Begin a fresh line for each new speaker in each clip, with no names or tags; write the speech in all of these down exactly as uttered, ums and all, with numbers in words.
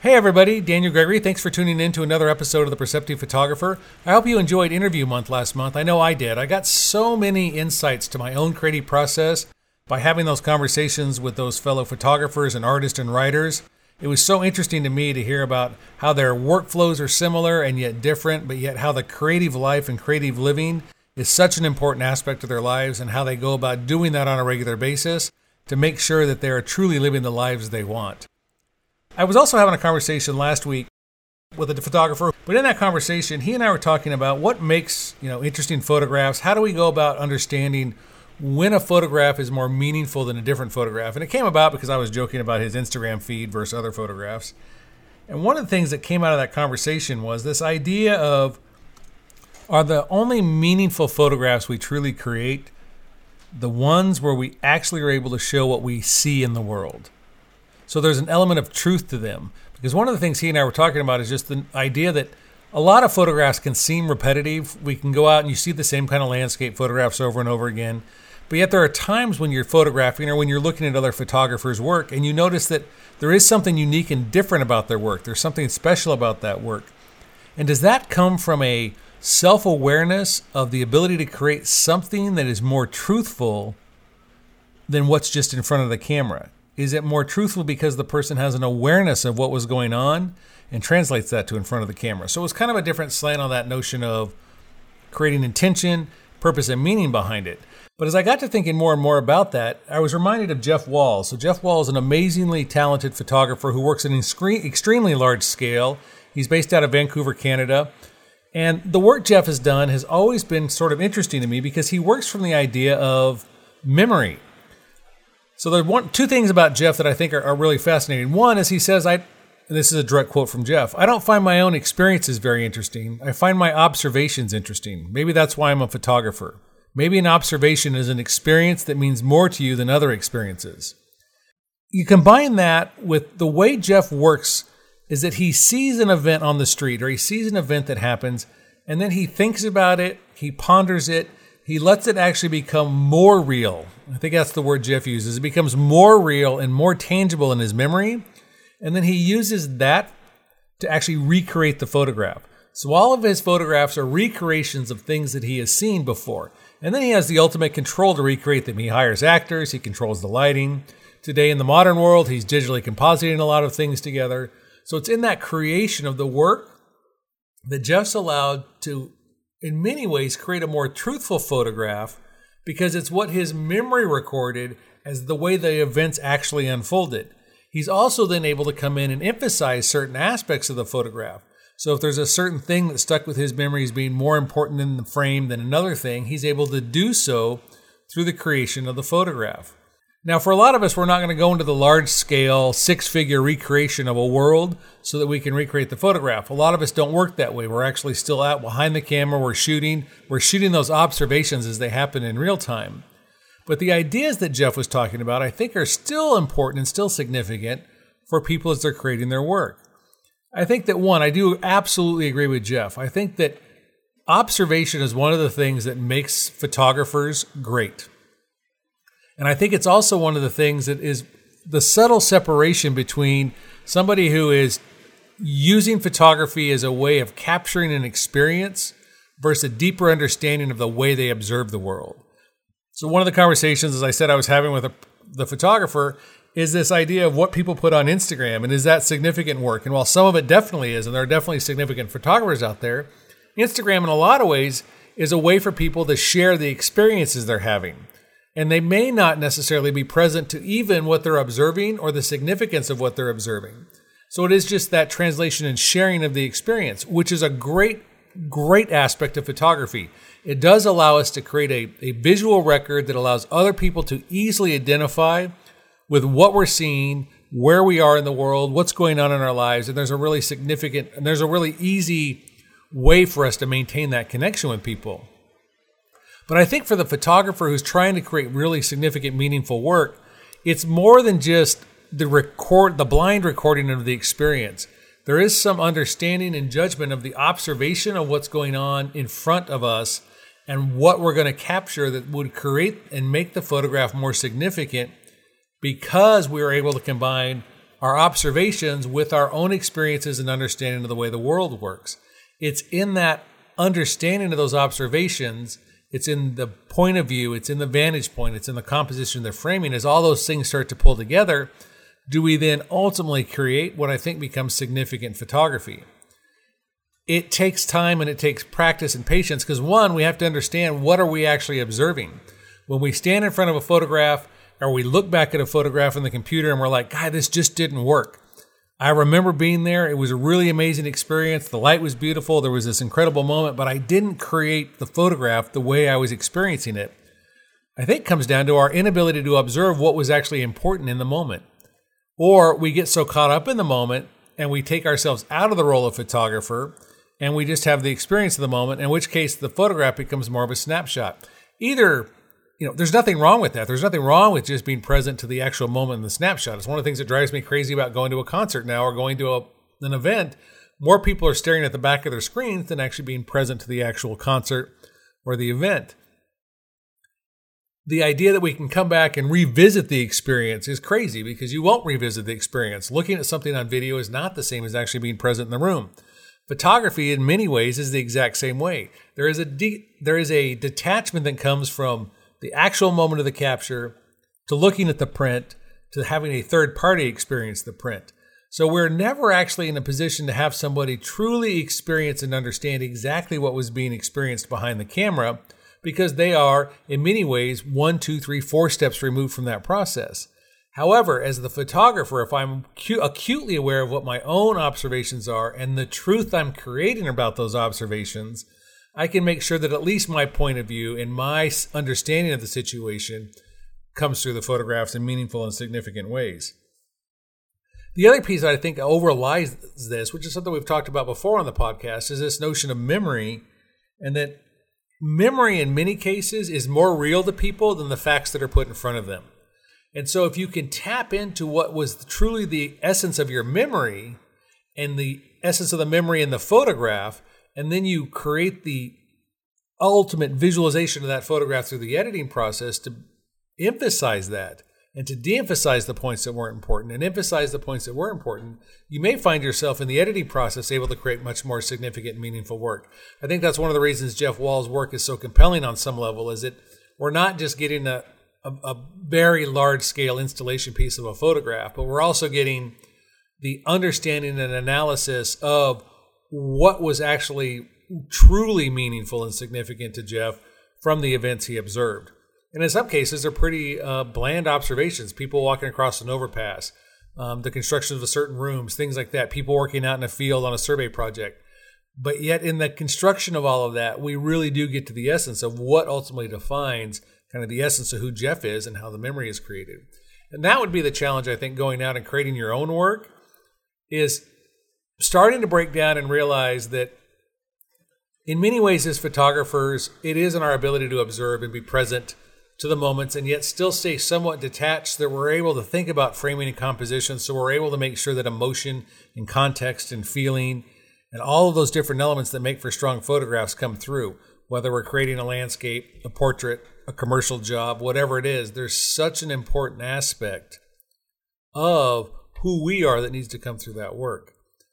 Hey everybody, Daniel Gregory. Thanks for tuning in to another episode of The Perceptive Photographer. I hope you enjoyed Interview Month last month. I know I did. I got so many insights to my own creative process by having those conversations with those fellow photographers and artists and writers. It was so interesting to me to hear about how their workflows are similar and yet different, but yet how the creative life and creative living is such an important aspect of their lives and how they go about doing that on a regular basis to make sure that they are truly living the lives they want. I was also having a conversation last week with a photographer, but in that conversation, he and I were talking about what makes, you know, interesting photographs. How do we go about understanding when a photograph is more meaningful than a different photograph? And it came about because I was joking about his Instagram feed versus other photographs. And one of the things that came out of that conversation was this idea of, are the only meaningful photographs we truly create the ones where we actually are able to show what we see in the world? So there's an element of truth to them. Because one of the things he and I were talking about is just the idea that a lot of photographs can seem repetitive. We can go out and you see the same kind of landscape photographs over and over again. But yet there are times when you're photographing or when you're looking at other photographers' work and you notice that there is something unique and different about their work. There's something special about that work. And does that come from a self-awareness of the ability to create something that is more truthful than what's just in front of the camera? Is it more truthful because the person has an awareness of what was going on and translates that to in front of the camera? So it was kind of a different slant on that notion of creating intention, purpose, and meaning behind it. But as I got to thinking more and more about that, I was reminded of Jeff Wall. So Jeff Wall is an amazingly talented photographer who works at an extremely large scale. He's based out of Vancouver, Canada. And the work Jeff has done has always been sort of interesting to me because he works from the idea of memory. So there are one, two things about Jeff that I think are, are really fascinating. One is he says, I, and this is a direct quote from Jeff, I don't find my own experiences very interesting. I find my observations interesting. Maybe that's why I'm a photographer. Maybe an observation is an experience that means more to you than other experiences. You combine that with the way Jeff works is that he sees an event on the street or he sees an event that happens and then he thinks about it, he ponders it, he lets it actually become more real. I think that's the word Jeff uses. It becomes more real and more tangible in his memory. And then he uses that to actually recreate the photograph. So all of his photographs are recreations of things that he has seen before. And then he has the ultimate control to recreate them. He hires actors, he controls the lighting. Today in the modern world, he's digitally compositing a lot of things together. So it's in that creation of the work that Jeff's allowed to, in many ways, create a more truthful photograph because it's what his memory recorded as the way the events actually unfolded. He's also then able to come in and emphasize certain aspects of the photograph. So if there's a certain thing that stuck with his memory as being more important in the frame than another thing, he's able to do so through the creation of the photograph. Now, for a lot of us, we're not going to go into the large-scale, six-figure recreation of a world so that we can recreate the photograph. A lot of us don't work that way. We're actually still out behind the camera. We're shooting. We're shooting those observations as they happen in real time. But the ideas that Jeff was talking about, I think, are still important and still significant for people as they're creating their work. I think that, one, I do absolutely agree with Jeff. I think that observation is one of the things that makes photographers great. And I think it's also one of the things that is the subtle separation between somebody who is using photography as a way of capturing an experience versus a deeper understanding of the way they observe the world. So one of the conversations, as I said, I was having with a, the photographer is this idea of what people put on Instagram and is that significant work? And while some of it definitely is, and there are definitely significant photographers out there, Instagram in a lot of ways is a way for people to share the experiences they're having. And they may not necessarily be present to even what they're observing or the significance of what they're observing. So it is just that translation and sharing of the experience, which is a great, great aspect of photography. It does allow us to create a, a visual record that allows other people to easily identify with what we're seeing, where we are in the world, what's going on in our lives. And there's a really significant, and there's a really easy way for us to maintain that connection with people. But I think for the photographer who's trying to create really significant, meaningful work, it's more than just the record, the blind recording of the experience. There is some understanding and judgment of the observation of what's going on in front of us and what we're going to capture that would create and make the photograph more significant because we were able to combine our observations with our own experiences and understanding of the way the world works. It's in that understanding of those observations, it's in the point of view, it's in the vantage point, it's in the composition, the framing, as all those things start to pull together, do we then ultimately create what I think becomes significant photography. It takes time and it takes practice and patience because, one, we have to understand what are we actually observing. When we stand in front of a photograph or we look back at a photograph on the computer and we're like, God, this just didn't work. I remember being there. It was a really amazing experience. The light was beautiful. There was this incredible moment, but I didn't create the photograph the way I was experiencing it. I think it comes down to our inability to observe what was actually important in the moment. Or we get so caught up in the moment and we take ourselves out of the role of photographer and we just have the experience of the moment, in which case the photograph becomes more of a snapshot. Either, you know, there's nothing wrong with that. There's nothing wrong with just being present to the actual moment in the snapshot. It's one of the things that drives me crazy about going to a concert now or going to a, an event. More people are staring at the back of their screens than actually being present to the actual concert or the event. The idea that we can come back and revisit the experience is crazy because you won't revisit the experience. Looking at something on video is not the same as actually being present in the room. Photography, in many ways, is the exact same way. There is a de- there is a detachment that comes from the actual moment of the capture to looking at the print to having a third party experience the print. So we're never actually in a position to have somebody truly experience and understand exactly what was being experienced behind the camera because they are, in many ways, one, two, three, four steps removed from that process. However, as the photographer, if I'm cu- acutely aware of what my own observations are and the truth I'm creating about those observations, I can make sure that at least my point of view and my understanding of the situation comes through the photographs in meaningful and significant ways. The other piece that I think overlies this, which is something we've talked about before on the podcast, is this notion of memory, and that memory in many cases is more real to people than the facts that are put in front of them. And so if you can tap into what was truly the essence of your memory and the essence of the memory in the photograph, and then you create the ultimate visualization of that photograph through the editing process to emphasize that and to de-emphasize the points that weren't important and emphasize the points that were important, you may find yourself in the editing process able to create much more significant and meaningful work. I think that's one of the reasons Jeff Wall's work is so compelling on some level, is that we're not just getting a A, a very large-scale installation piece of a photograph, but we're also getting the understanding and analysis of what was actually truly meaningful and significant to Jeff from the events he observed. And in some cases, they're pretty uh, bland observations. People walking across an overpass, um, the construction of certain rooms, things like that, people working out in a field on a survey project. But yet in the construction of all of that, we really do get to the essence of what ultimately defines kind of the essence of who Jeff is and how the memory is created. And that would be the challenge, I think, going out and creating your own work, is starting to break down and realize that in many ways as photographers, it is in our ability to observe and be present to the moments and yet still stay somewhat detached, that we're able to think about framing and composition, so we're able to make sure that emotion and context and feeling and all of those different elements that make for strong photographs come through. Whether we're creating a landscape, a portrait, a commercial job, whatever it is, there's such an important aspect of who we are that needs to come through that work.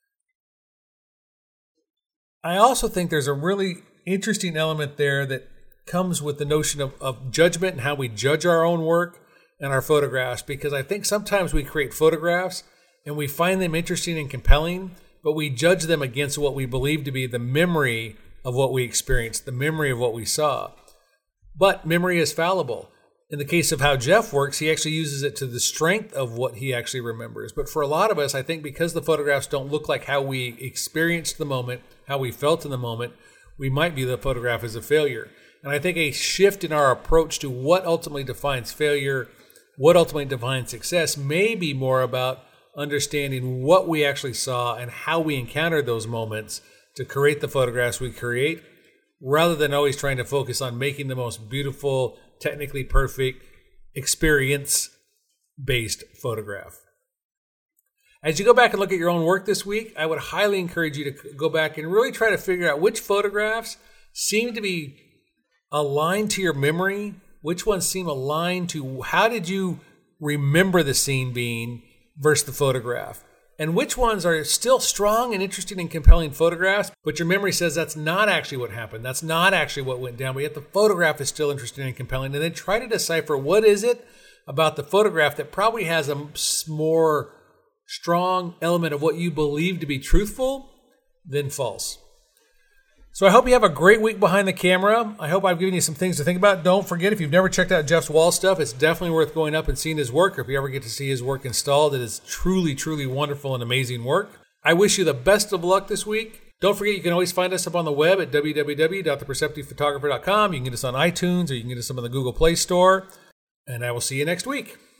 I also think there's a really interesting element there that comes with the notion of, of judgment and how we judge our own work and our photographs, because I think sometimes we create photographs and we find them interesting and compelling, but we judge them against what we believe to be the memory of what we experienced, the memory of what we saw. But memory is fallible. In the case of how Jeff works, he actually uses it to the strength of what he actually remembers. But for a lot of us, I think because the photographs don't look like how we experienced the moment, how we felt in the moment, we might view the photograph as a failure. And I think a shift in our approach to what ultimately defines failure, what ultimately defines success, may be more about understanding what we actually saw and how we encountered those moments to create the photographs we create, rather than always trying to focus on making the most beautiful, technically perfect, experience-based photograph. As you go back and look at your own work this week, I would highly encourage you to go back and really try to figure out which photographs seem to be aligned to your memory, which ones seem aligned to how did you remember the scene being, versus the photograph. And which ones are still strong and interesting and compelling photographs, but your memory says that's not actually what happened. That's not actually what went down, but yet the photograph is still interesting and compelling. And then try to decipher what is it about the photograph that probably has a more strong element of what you believe to be truthful than false. So I hope you have a great week behind the camera. I hope I've given you some things to think about. Don't forget, if you've never checked out Jeff's wall stuff, it's definitely worth going up and seeing his work. Or if you ever get to see his work installed, it is truly, truly wonderful and amazing work. I wish you the best of luck this week. Don't forget, you can always find us up on the web at w w w dot the perceptive photographer dot com. You can get us on iTunes, or you can get us on the Google Play Store. And I will see you next week.